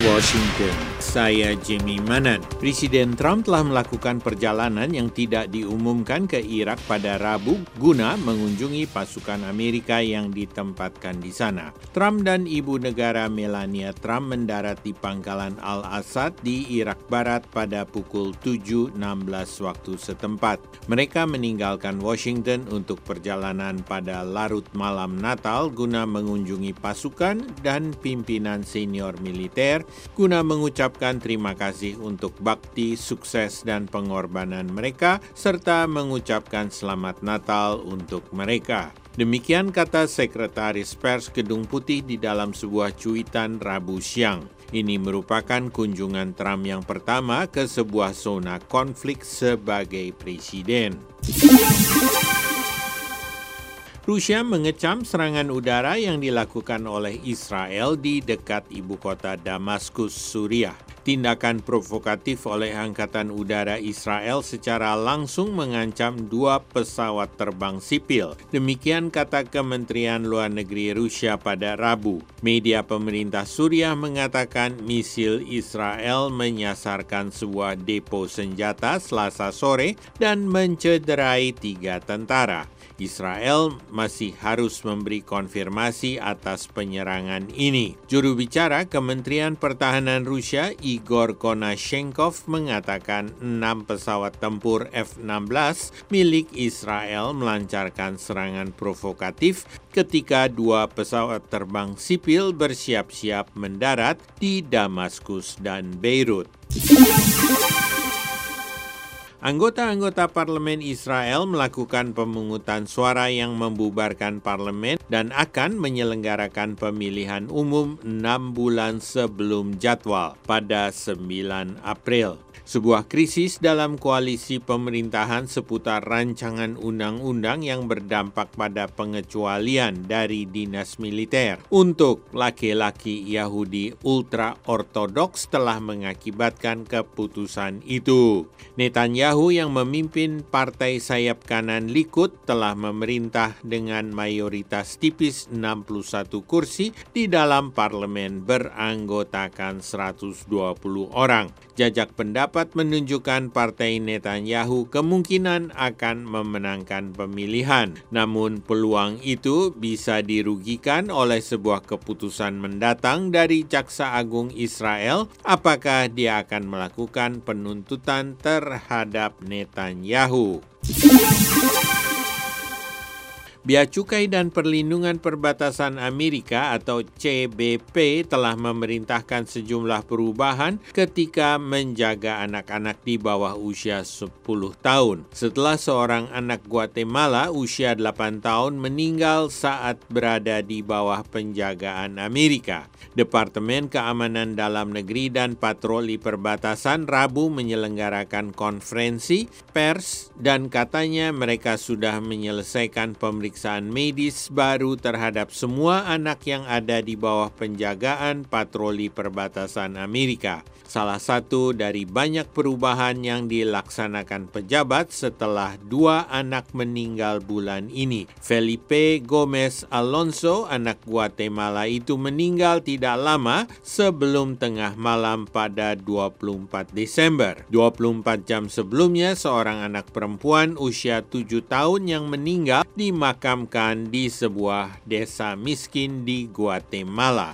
Washington, saya Jimmy Manan. Presiden Trump telah melakukan perjalanan yang tidak diumumkan ke Irak pada Rabu guna mengunjungi pasukan Amerika yang ditempatkan di sana. Trump dan ibu negara Melania Trump mendarat di pangkalan Al-Assad di Irak Barat pada pukul 7.16 waktu setempat. Mereka meninggalkan Washington untuk perjalanan pada larut malam Natal guna mengunjungi pasukan dan pimpinan senior militer guna mengucapkan terima kasih untuk bakti, sukses, dan pengorbanan mereka, serta mengucapkan selamat Natal untuk mereka. Demikian kata Sekretaris Pers Gedung Putih di dalam sebuah cuitan Rabu siang. Ini merupakan kunjungan Trump yang pertama ke sebuah zona konflik sebagai presiden. Rusia mengecam serangan udara yang dilakukan oleh Israel di dekat ibu kota Damaskus, Suriah. Tindakan provokatif oleh Angkatan Udara Israel secara langsung mengancam 2 pesawat terbang sipil. Demikian kata Kementerian Luar Negeri Rusia pada Rabu. Media pemerintah Suriah mengatakan misil Israel menyasarkan sebuah depo senjata Selasa sore dan mencederai 3 tentara. Israel masih harus memberi konfirmasi atas penyerangan ini. Juru bicara Kementerian Pertahanan Rusia Igor Konashenkov mengatakan 6 pesawat tempur F-16 milik Israel melancarkan serangan provokatif ketika 2 pesawat terbang sipil bersiap-siap mendarat di Damaskus dan Beirut. Anggota-anggota parlemen Israel melakukan pemungutan suara yang membubarkan parlemen dan akan menyelenggarakan pemilihan umum 6 bulan sebelum jadwal pada 9 April. Sebuah krisis dalam koalisi pemerintahan seputar rancangan undang-undang yang berdampak pada pengecualian dari dinas militer untuk laki-laki Yahudi ultra-ortodoks telah mengakibatkan keputusan itu. Netanyahu yang memimpin partai sayap kanan Likud telah memerintah dengan mayoritas tipis 61 kursi di dalam parlemen beranggotakan 120 orang. Jajak pendapat menunjukkan partai Netanyahu kemungkinan akan memenangkan pemilihan. Namun peluang itu bisa dirugikan oleh sebuah keputusan mendatang dari Jaksa Agung Israel apakah dia akan melakukan penuntutan terhadap Netanyahu. Bea Cukai dan Perlindungan Perbatasan Amerika atau CBP telah memerintahkan sejumlah perubahan ketika menjaga anak-anak di bawah usia 10 tahun. Setelah seorang anak Guatemala usia 8 tahun meninggal saat berada di bawah penjagaan Amerika. Departemen Keamanan Dalam Negeri dan Patroli Perbatasan Rabu menyelenggarakan konferensi pers dan katanya mereka sudah menyelesaikan pemeriksaan medis baru terhadap semua anak yang ada di bawah penjagaan patroli perbatasan Amerika. Salah satu dari banyak perubahan yang dilaksanakan pejabat setelah 2 anak meninggal bulan ini. Felipe Gomez Alonso, anak Guatemala itu meninggal tidak lama sebelum tengah malam pada 24 Desember. 24 jam sebelumnya, seorang anak perempuan usia 7 tahun yang meninggal dimakamkan di sebuah desa miskin di Guatemala.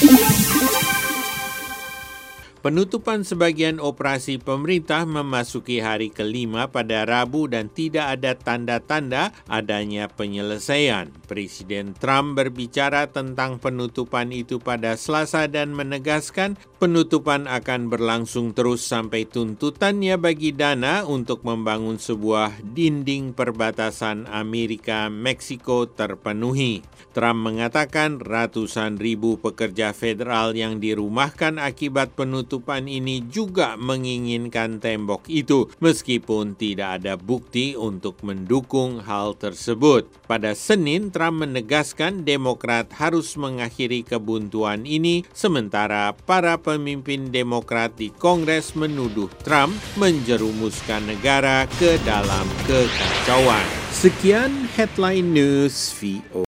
Penutupan sebagian operasi pemerintah memasuki hari kelima pada Rabu dan tidak ada tanda-tanda adanya penyelesaian. Presiden Trump berbicara tentang penutupan itu pada Selasa dan menegaskan penutupan akan berlangsung terus sampai tuntutannya bagi dana untuk membangun sebuah dinding perbatasan Amerika-Meksiko terpenuhi. Trump mengatakan ratusan ribu pekerja federal yang dirumahkan akibat penutupan ini juga menginginkan tembok itu, meskipun tidak ada bukti untuk mendukung hal tersebut. Pada Senin, Trump menegaskan Demokrat harus mengakhiri kebuntuan ini, sementara para pemimpin Demokrat di Kongres menuduh Trump menjerumuskan negara ke dalam kekacauan. Sekian Headline News VOA.